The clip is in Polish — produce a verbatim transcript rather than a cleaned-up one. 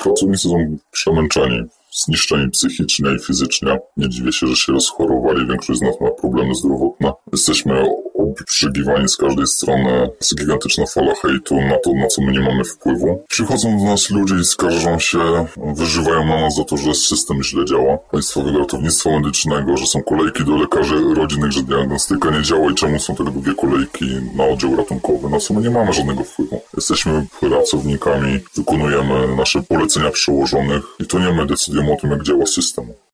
pracownicy są przemęczeni, zniszczeni psychicznie i fizycznie. Nie dziwię się, że się rozchorowali. Większość z nas ma problemy zdrowotne. Jesteśmy obrzygiwani z każdej strony. Jest gigantyczna fala hejtu na to, na co my nie mamy wpływu. Przychodzą do nas ludzie i skarżą się, wyżywają na nas za to, że system źle działa. Państwowego ratownictwa medycznego, że są kolejki do lekarzy rodzinnych, że diagnostyka nie działa i czemu są tak długie kolejki na oddział ratunkowy. Na co my nie mamy żadnego wpływu. Jesteśmy pracownikami, wykonujemy nasze polecenia przełożonych i to nie my decydujemy o tym, jak działa system.